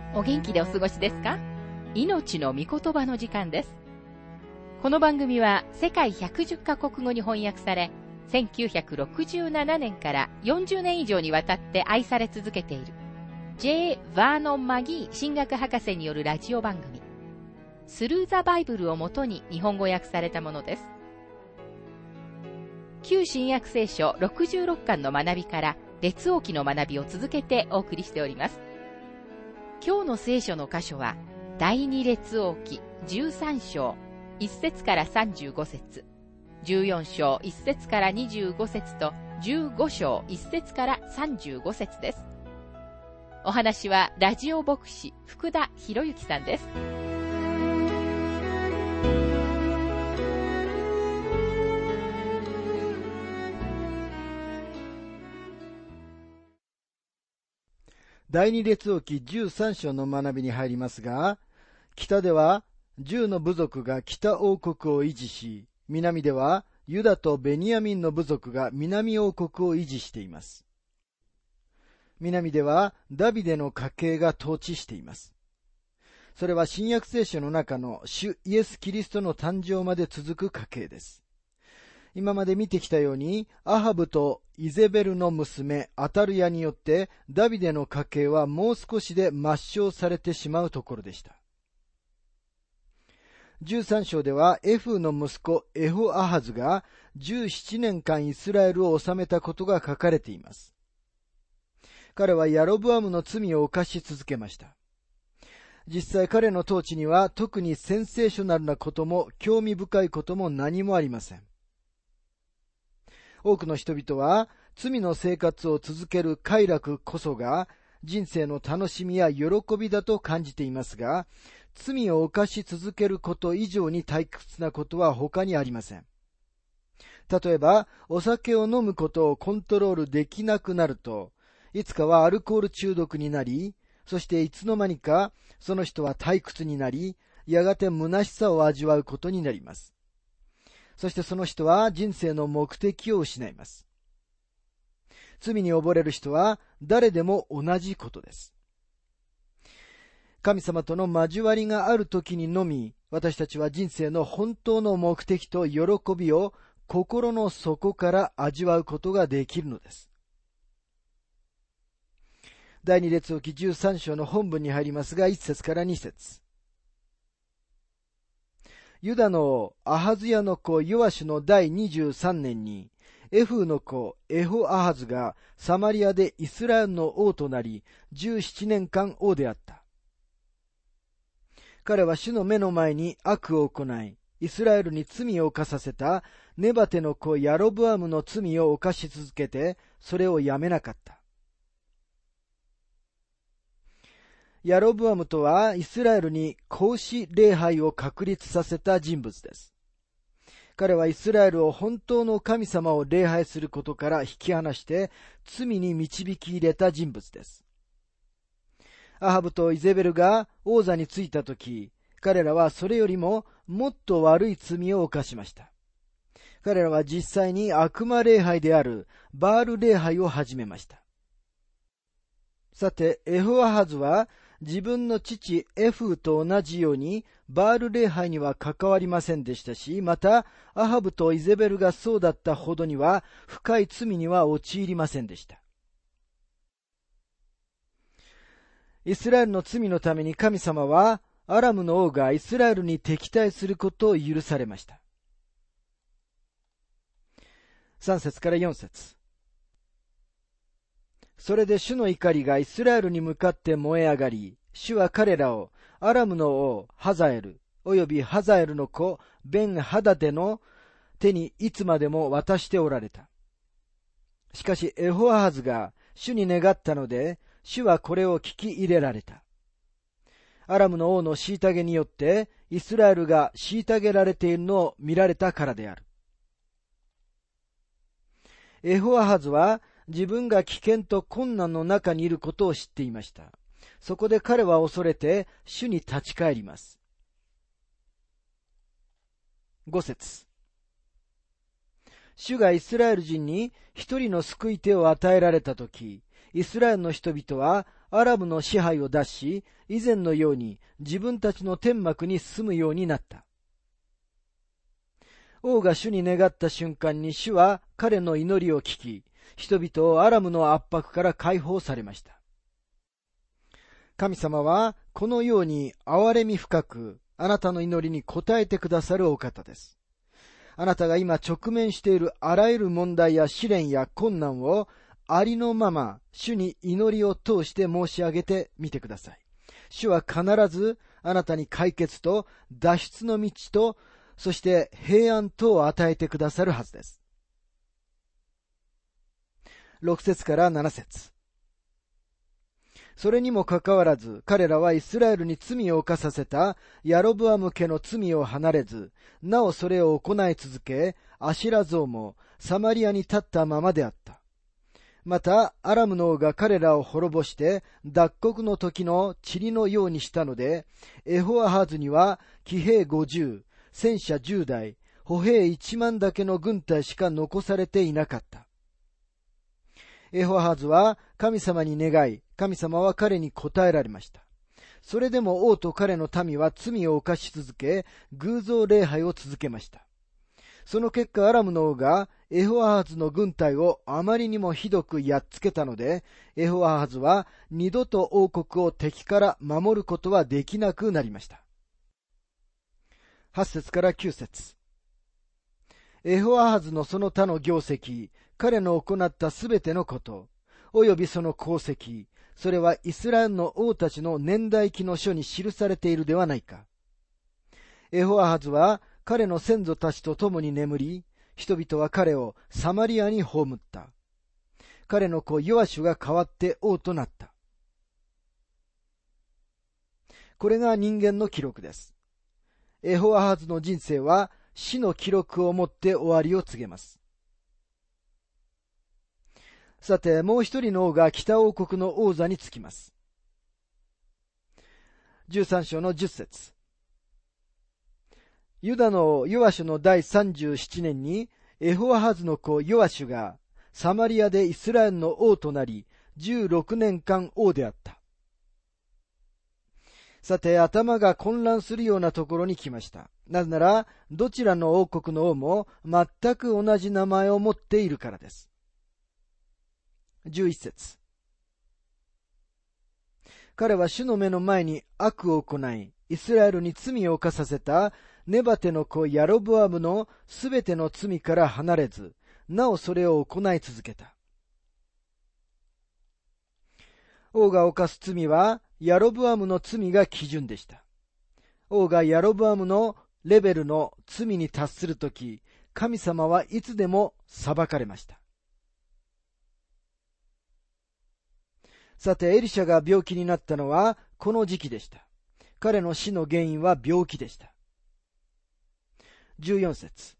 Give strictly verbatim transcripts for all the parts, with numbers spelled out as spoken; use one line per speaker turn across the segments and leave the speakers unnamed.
お元気でお過ごしですか？命の御言葉の時間です。この番組は世界ひゃくじゅっカ国語に翻訳され、せんきゅうひゃくろくじゅうななねんからよんじゅうねん以上にわたって愛され続けている J. バーノン・マギー神学博士によるラジオ番組、スルー・ザ・バイブルをもとに日本語訳されたものです。旧新約聖書ろくじゅうろっかんの学びから列王記の学びを続けてお送りしております。今日の聖書の箇所は第二列王記じゅうさん章いち節からさんじゅうご節、じゅうよん章いち節からにじゅうご節とじゅうご章いち節からさんじゅうご節です。お話はラジオ牧師福田博之さんです。
第二列王記じゅうさん章の学びに入りますが、北ではじゅうの部族が北王国を維持し、南ではユダとベニヤミンの部族が南王国を維持しています。南ではダビデの家系が統治しています。それは新約聖書の中の主イエス・キリストの誕生まで続く家系です。今まで見てきたように、アハブとイゼベルの娘アタルヤによってダビデの家系はもう少しで抹消されてしまうところでした。じゅうさん章ではエフーの息子エホアハズがじゅうななねんかんイスラエルを治めたことが書かれています。彼はヤロブアムの罪を犯し続けました。実際彼の統治には特にセンセーショナルなことも興味深いことも何もありません。多くの人々は罪の生活を続ける快楽こそが人生の楽しみや喜びだと感じていますが、罪を犯し続けること以上に退屈なことは他にありません。例えば、お酒を飲むことをコントロールできなくなると、いつかはアルコール中毒になり、そしていつの間にかその人は退屈になり、やがて虚しさを味わうことになります。そしてその人は人生の目的を失います。罪に溺れる人は誰でも同じことです。神様との交わりがあるときにのみ、私たちは人生の本当の目的と喜びを心の底から味わうことができるのです。第二列王記じゅうさん章の本文に入りますが、いち節からに節。ユダの王アハズヤの子ヨアシュのだいにじゅうさんねんに、エフーの子エホアハズがサマリアでイスラエルの王となり、じゅうななねんかん王であった。彼は主の目の前に悪を行い、イスラエルに罪を犯させたネバテの子ヤロブアムの罪を犯し続けて、それをやめなかった。ヤロブアムとはイスラエルに子牛礼拝を確立させた人物です。彼はイスラエルを本当の神様を礼拝することから引き離して罪に導き入れた人物です。アハブとイゼベルが王座についたとき、彼らはそれよりももっと悪い罪を犯しました。彼らは実際に悪魔礼拝であるバール礼拝を始めました。さて、エホアハズは自分の父エフーと同じようにバール礼拝には関わりませんでしたし、またアハブとイゼベルがそうだったほどには深い罪には陥りませんでした。イスラエルの罪のために神様はアラムの王がイスラエルに敵対することを許されました。さん節からよん節。それで主の怒りがイスラエルに向かって燃え上がり、主は彼らをアラムの王ハザエルおよびハザエルの子ベンハダデの手にいつまでも渡しておられた。しかしエホアハズが主に願ったので、主はこれを聞き入れられた。アラムの王の虐げによってイスラエルが虐げられているのを見られたからである。エホアハズは自分が危険と困難の中にいることを知っていました。そこで彼は恐れて主に立ち返ります。ご節。主がイスラエル人に一人の救い手を与えられたとき、 イスラエルの人々はアラムの支配を脱し、以前のように自分たちの天幕に住むようになった。王が主に願った瞬間に主は彼の祈りを聞き、人々をアラムの圧迫から解放されました。神様はこのように憐れみ深くあなたの祈りに応えてくださるお方です。あなたが今直面しているあらゆる問題や試練や困難をありのまま主に祈りを通して申し上げてみてください。主は必ずあなたに解決と脱出の道と、そして平安とを与えてくださるはずです。ろく節からなな節。それにもかかわらず、彼らはイスラエルに罪を犯させたヤロブアム家の罪を離れず、なおそれを行い続け、アシラ像もサマリアに立ったままであった。また、アラムの王が彼らを滅ぼして、脱国の時の塵のようにしたので、エホアハズには騎兵ごじゅう、戦車じゅうだい、歩兵いちまんだけの軍隊しか残されていなかった。エホアハズは神様に願い、神様は彼に答えられました。それでも王と彼の民は罪を犯し続け、偶像礼拝を続けました。その結果、アラムの王がエホアハズの軍隊をあまりにもひどくやっつけたので、エホアハズは二度と王国を敵から守ることはできなくなりました。はち節からきゅう節。エホアハズのその他の業績、彼の行ったすべてのこと、およびその功績、それはイスラエルの王たちの年代記の書に記されているではないか。エホアハズは彼の先祖たちと共に眠り、人々は彼をサマリアに葬った。彼の子ヨアシュが代わって王となった。これが人間の記録です。エホアハズの人生は死の記録をもって終わりを告げます。さて、もう一人の王が北王国の王座につきます。じゅうさん章のじゅっ節。ユダのヨアシュの第さんじゅうななねんに、エホアハズの子ヨアシュがサマリアでイスラエルの王となり、じゅうろくねんかん王であった。さて、頭が混乱するようなところに来ました。なぜなら、どちらの王国の王も全く同じ名前を持っているからです。じゅういち節。彼は主の目の前に悪を行い、イスラエルに罪を犯させたネバテの子ヤロブアムのすべての罪から離れず、なおそれを行い続けた。王が犯す罪はヤロブアムの罪が基準でした。王がヤロブアムのレベルの罪に達するとき、神様はいつでも裁かれました。さて、エリシャが病気になったのはこの時期でした。彼の死の原因は病気でした。じゅうよん節。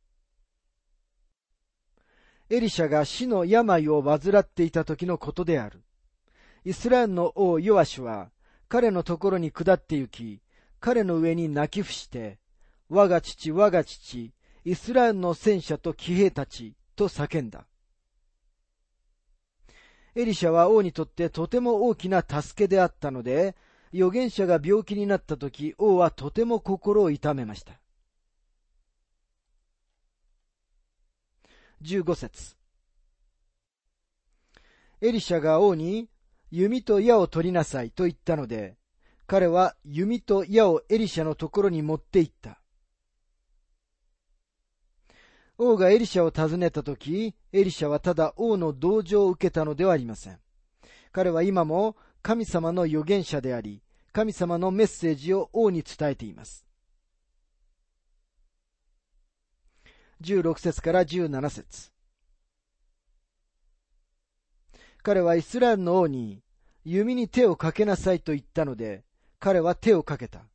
エリシャが死の病を患っていた時のことである。イスラエルの王ヨアシュは彼のところに下って行き、彼の上に泣き伏して、我が父、我が父、イスラエルの戦車と騎兵たちと叫んだ。エリシャは王にとってとても大きな助けであったので、預言者が病気になったとき、王はとても心を痛めました。じゅうご節。エリシャが王に、弓と矢を取りなさいと言ったので、彼は弓と矢をエリシャのところに持って行った。王がエリシャを訪ねたとき、エリシャはただ王の同情を受けたのではありません。彼は今も神様の預言者であり、神様のメッセージを王に伝えています。じゅうろく節からじゅうなな節。彼はイスラエルの王に、弓に手をかけなさいと言ったので、彼は手をかけた。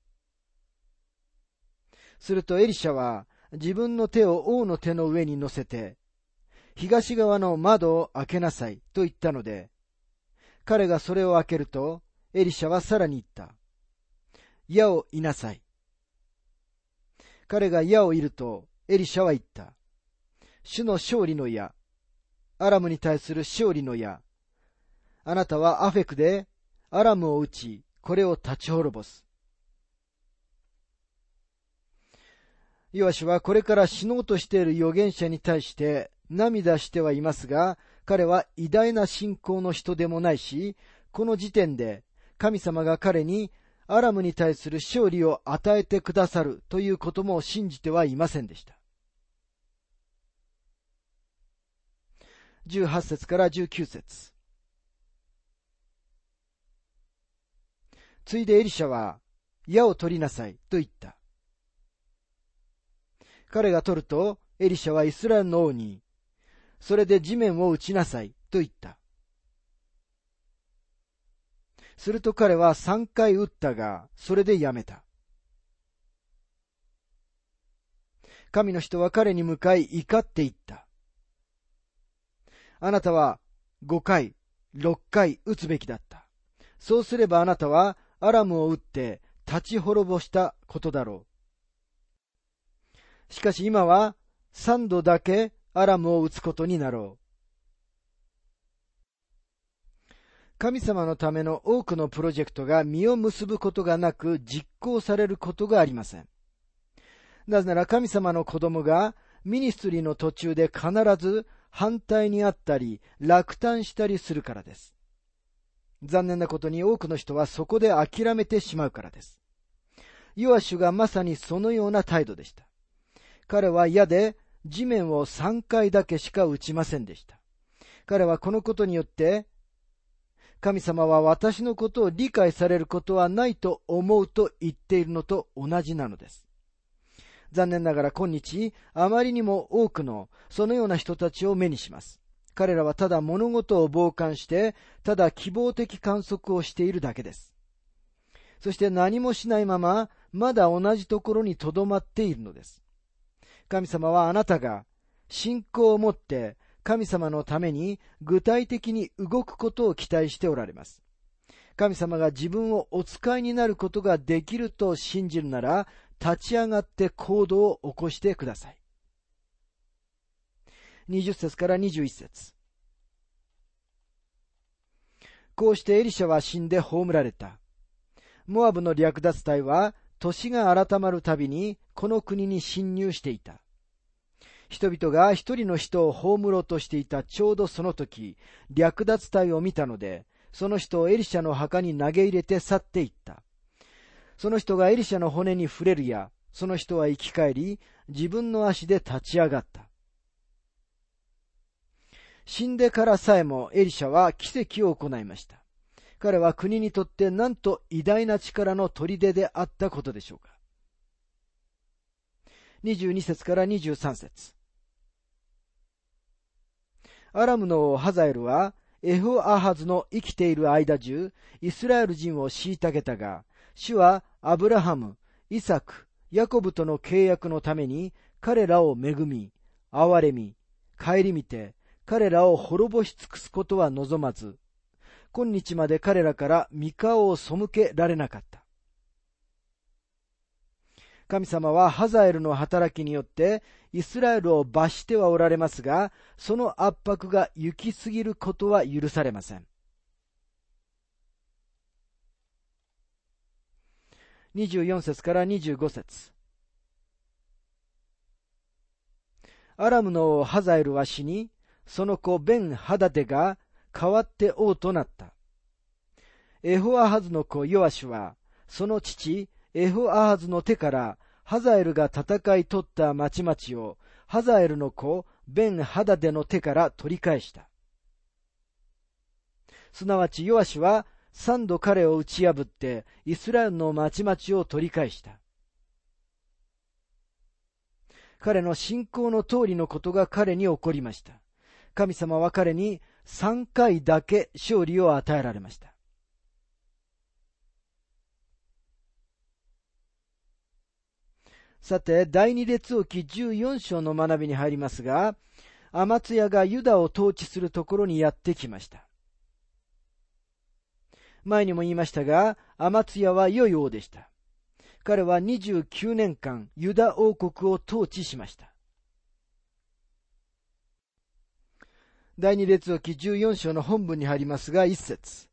するとエリシャは、自分の手を王の手の上に乗せて、東側の窓を開けなさいと言ったので、彼がそれを開けると、エリシャはさらに言った。矢を射なさい。彼が矢を射ると、エリシャは言った。主の勝利の矢、アラムに対する勝利の矢、 あなたはアフェクでアラムを撃ち、これを立ち滅ぼす。ヨアシュはこれから死のうとしている預言者に対して涙してはいますが、彼は偉大な信仰の人でもないし、この時点で神様が彼にアラムに対する勝利を与えてくださるということも信じてはいませんでした。じゅうはち節からじゅうきゅう節。ついでエリシャは、矢を取りなさいと言った。彼が取ると、エリシャはイスラエルの王に、それで地面を打ちなさいと言った。すると彼は三回打ったが、それでやめた。神の人は彼に向かい怒っていった。あなたは五回、六回打つべきだった。そうすればあなたはアラムを打って立ち滅ぼしたことだろう。しかし今は三度だけアラムを打つことになろう。神様のための多くのプロジェクトが実を結ぶことがなく実行されることがありません。なぜなら神様の子供がミニストリーの途中で必ず反対にあったり落胆したりするからです。残念なことに多くの人はそこで諦めてしまうからです。ヨアシュがまさにそのような態度でした。彼は矢で地面を三回だけしか打ちませんでした。彼はこのことによって神様は私のことを理解されることはないと思うと言っているのと同じなのです。残念ながら今日、あまりにも多くのそのような人たちを目にします。彼らはただ物事を傍観して、ただ希望的観測をしているだけです。そして何もしないまま、まだ同じところに留まっているのです。神様はあなたが信仰を持って神様のために具体的に動くことを期待しておられます。神様が自分をお使いになることができると信じるなら、立ち上がって行動を起こしてください。にじゅっ節からにじゅういち節。こうしてエリシャは死んで葬られた。モアブの略奪隊は年が改まるたびにこの国に侵入していた。人々が一人の人を葬ろうとしていたちょうどその時、略奪隊を見たので、その人をエリシャの墓に投げ入れて去っていった。その人がエリシャの骨に触れるや、その人は生き返り、自分の足で立ち上がった。死んでからさえもエリシャは奇跡を行いました。彼は国にとってなんと偉大な力の砦であったことでしょうか。にじゅうに節からにじゅうさん節。アラムの王ハザエルはエホアハズの生きている間中、イスラエル人を虐げたが、主はアブラハム、イサク、ヤコブとの契約のために彼らを恵み、憐れみ、顧みて、彼らを滅ぼし尽くすことは望まず、今日まで彼らから御顔を背けられなかった。神様はハザエルの働きによってイスラエルを罰してはおられますが、その圧迫が行き過ぎることは許されません。にじゅうよん節からにじゅうご節。アラムの王ハザエルは死に、その子ベンハダデが代わって王となった。エホアハズの子ヨアシュは、その父エホアハズの手からハザエルが戦い取った町々をハザエルの子ベンハダデの手から取り返した。すなわちヨアシュは三度彼を打ち破ってイスラエルの町々を取り返した。彼の信仰の通りのことが彼に起こりました。神様は彼に三回だけ勝利を与えられました。さて、第二列王記じゅうよん章の学びに入りますが、アマツヤがユダを統治するところにやってきました。前にも言いましたが、アマツヤは良い王でした。彼はにじゅうきゅうねんかんユダ王国を統治しました。 第二列王記じゅうよん章の本文に入りますが、一節。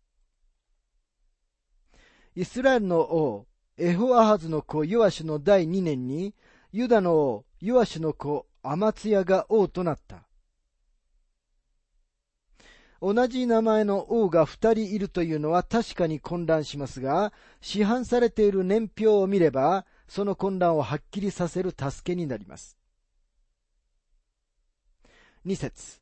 イスラエルの王、エホアハズの子ヨアシュの第二年に、ユダの王、ヨアシュの子アマツヤが王となった。同じ名前の王が二人いるというのは確かに混乱しますが、市販されている年表を見れば、その混乱をはっきりさせる助けになります。二節。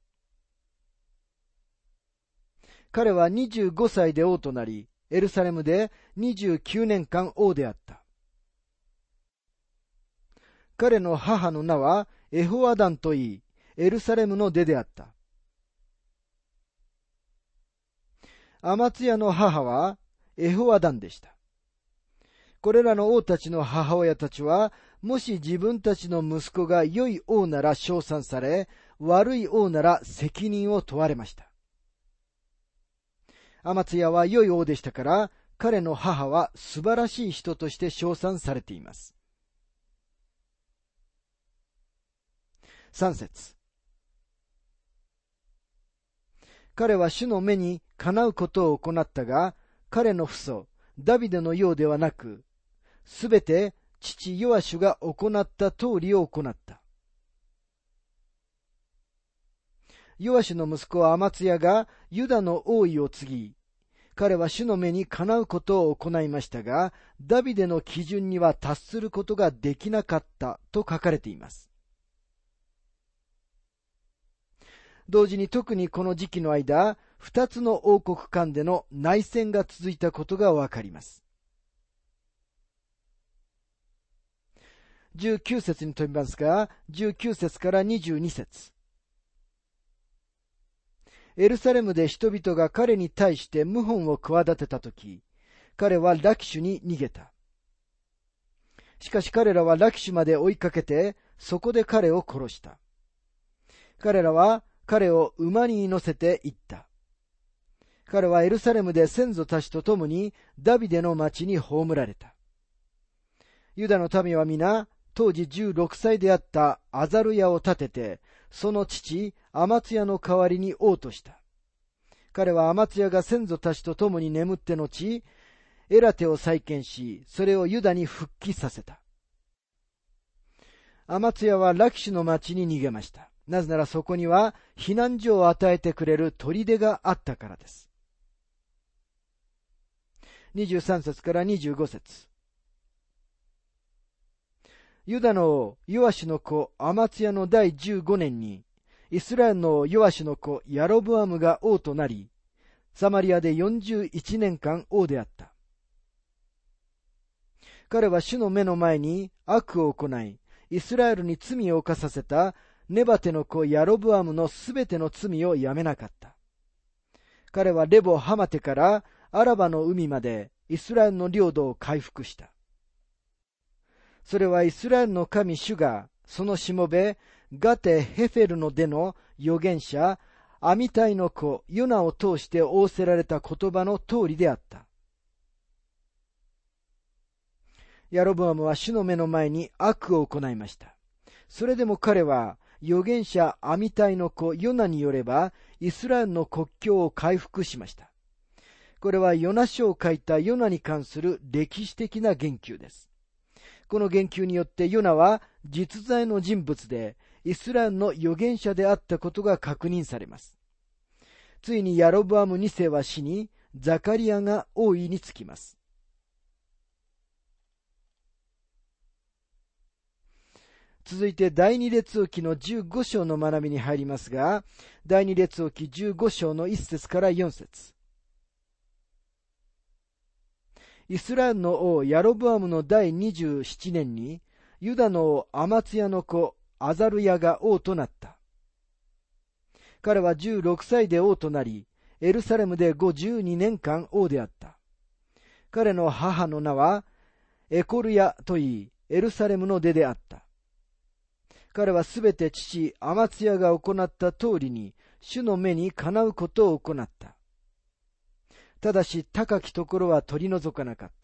彼はにじゅうごさいで王となり、エルサレムでにじゅうきゅうねんかん王であった。彼の母の名はエホアダンといい、エルサレムの出であった。アマツヤの母はエホアダンでした。これらの王たちの母親たちは、もし自分たちの息子が良い王なら称賛され、悪い王なら責任を問われました。アマツヤは良い王でしたから、彼の母は素晴らしい人として称賛されています。三節。彼は主の目にかなうことを行ったが、彼の父祖、ダビデのようではなく、すべて父ヨアシュが行った通りを行った。ヨアシュの息子アマツヤがユダの王位を継ぎ、彼は主の目にかなうことを行いましたが、ダビデの基準には達することができなかったと書かれています。同時に特にこの時期の間、二つの王国間での内戦が続いたことがわかります。じゅうきゅう節に飛びますが、じゅうきゅう節からにじゅうに節。エルサレムで人々が彼に対して謀反を企てたとき、彼はラキシュに逃げた。しかし彼らはラキシュまで追いかけて、そこで彼を殺した。彼らは彼を馬に乗せて行った。彼はエルサレムで先祖たちと共にダビデの町に葬られた。ユダの民は皆、当時じゅうろくさいであったアザルヤを立てて、その父、アマツヤの代わりに王とした。彼はアマツヤが先祖たちと共に眠って後、エラテを再建し、それをユダに復帰させた。アマツヤはラキシュの町に逃げました。なぜならそこには避難所を与えてくれる砦があったからです。にじゅうさん節からにじゅうご節。ユダの王ヨアシュの子アマツヤの第じゅうごねんに、イスラエルの王ヨアシュの子ヤロブアムが王となり、サマリアでよんじゅういちねんかん王であった。彼は主の目の前に悪を行い、イスラエルに罪を犯させたネバテの子ヤロブアムのすべての罪をやめなかった。彼はレボハマテからアラバの海までイスラエルの領土を回復した。それはイスラエルの神主がそのしもべガテヘフェルの出の預言者アミタイの子ヨナを通して仰せられた言葉の通りであった。ヤロブアムは主の目の前に悪を行いました。それでも彼は預言者アミタイの子ヨナによればイスラエルの国境を回復しました。これはヨナ書を書いたヨナに関する歴史的な言及です。この言及によってヨナは実在の人物でイスラエルの預言者であったことが確認されます。ついにヤロブアムにせいは死に、ザカリアが王位につきます。続いて第二列王記のじゅうご章の学びに入りますが、第二列王記じゅうご章のいち節からよん節。イスラエルの王ヤロブアムの第にじゅうななねんに、ユダの王アマツヤの子アザルヤが王となった。彼はじゅうろくさいで王となり、エルサレムでごじゅうにねんかん王であった。彼の母の名はエコルヤといい、エルサレムの出であった。彼はすべて父アマツヤが行った通りに、主の目にかなうことを行った。ただし高きところは取り除かなかった。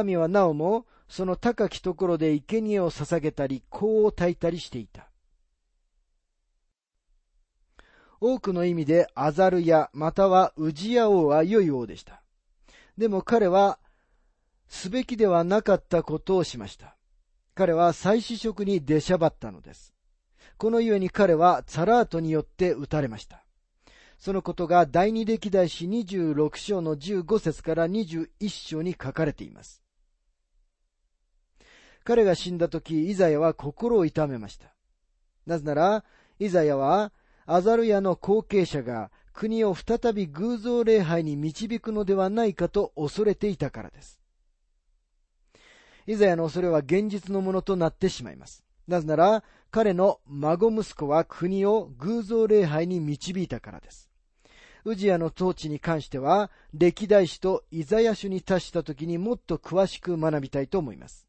民はなおもその高きところで生贄を捧げたり香を焚いたりしていた。 多くの意味でアザルヤまたはウジヤ王は良い王でした。でも彼はすべきではなかったことをしました。彼は祭司職に出しゃばったのです。このゆえに彼はツァラートによって撃たれました。そのことが第二歴代史にじゅうろく章のじゅうご節からにじゅういち章に書かれています。彼が死んだとき、イザヤは心を痛めました。なぜなら、イザヤはアザルヤの後継者が国を再び偶像礼拝に導くのではないかと恐れていたからです。イザヤの恐れは現実のものとなってしまいます。なぜなら、彼の孫息子は国を偶像礼拝に導いたからです。ウジヤの統治に関しては、歴代史とイザヤ書に達したときにもっと詳しく学びたいと思います。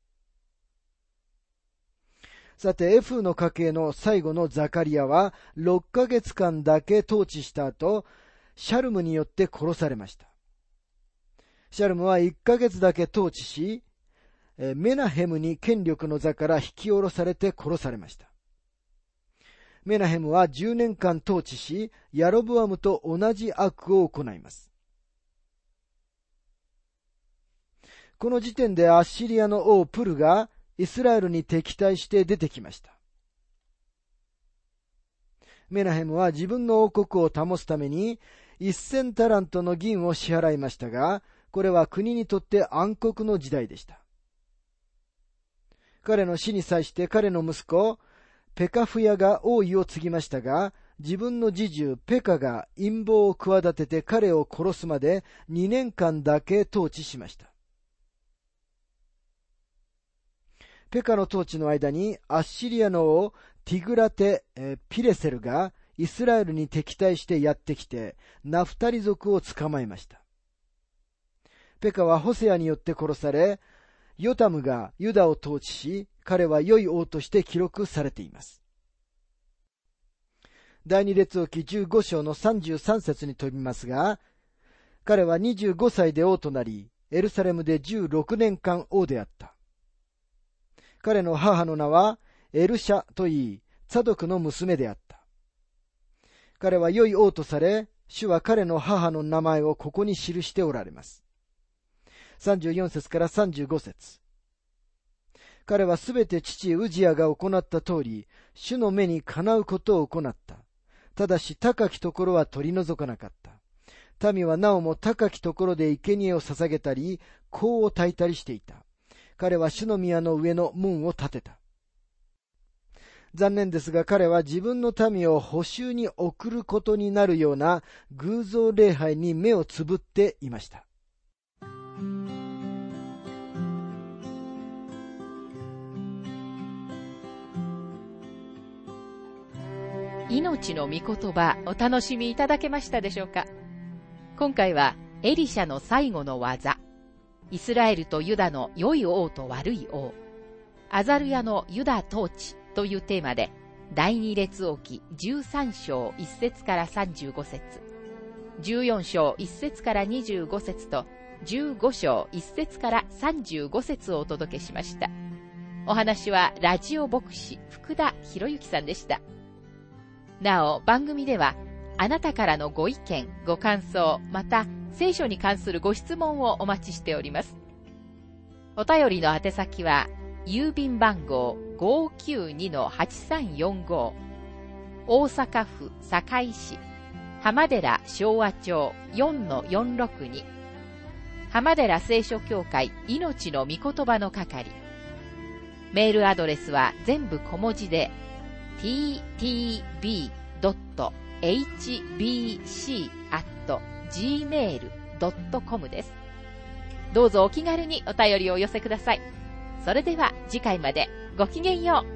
さて、エフの家系の最後のザカリヤは、ろっかげつかんだけ統治した後、シャルムによって殺されました。シャルムはいっかげつだけ統治し、メナヘムに権力の座から引き下ろされて殺されました。メナヘムはじゅうねんかん統治し、ヤロブアムと同じ悪を行います。この時点でアッシリアの王プルがイスラエルに敵対して出てきました。メナヘムは自分の王国を保つためにせんタラントの銀を支払いましたが、これは国にとって暗黒の時代でした。彼の死に際して彼の息子ペカフヤが王位を継ぎましたが、自分の侍従ペカが陰謀を企てて彼を殺すまでにねんかんだけ統治しました。ペカの統治の間にアッシリアの王ティグラテ・ピレセルがイスラエルに敵対してやってきてナフタリ族を捕まえました。ペカはホセアによって殺され、ヨタムがユダを統治し、彼は良い王として記録されています。第二列王記じゅうご章のさんじゅうさん節に飛びますが、彼はにじゅうごさいで王となり、エルサレムでじゅうろくねんかん王であった。彼の母の名はエルシャといい、ツァドクの娘であった。彼は良い王とされ、主は彼の母の名前をここに記しておられます。さんじゅうよん節からさんじゅうご節。彼はすべて父ウジヤが行った通り、主の目にかなうことを行った。ただし高きところは取り除かなかった。民はなおも高きところで生贄を捧げたり、香を焚いたりしていた。彼は主の宮の上の門を建てた。残念ですが彼は自分の民を捕囚に送ることになるような偶像礼拝に目をつぶっていました。
命の御言葉お楽しみいただけましたでしょうか。今回はエリシャの最後の技、イスラエルとユダの良い王と悪い王、アザルヤのユダ統治というテーマで、第二列王記じゅうさん章いち節からさんじゅうご節、じゅうよん章いち節からにじゅうご節とじゅうご章いち節からさんじゅうご節をお届けしました。お話はラジオ牧師福田博之さんでした。なお、番組ではあなたからのご意見、ご感想、また聖書に関するご質問をお待ちしております。お便りの宛先は郵便番号 ごーきゅうにのはちさんよんご、大阪府堺市浜寺昭和町 よんのよんろくに、浜寺聖書協会命の御言葉の係。メールアドレスは全部小文字で ティーティービードットエイチビーシーアットジーメールドットコム です。どうぞお気軽にお便りをお寄せください。それでは次回までごきげんよう。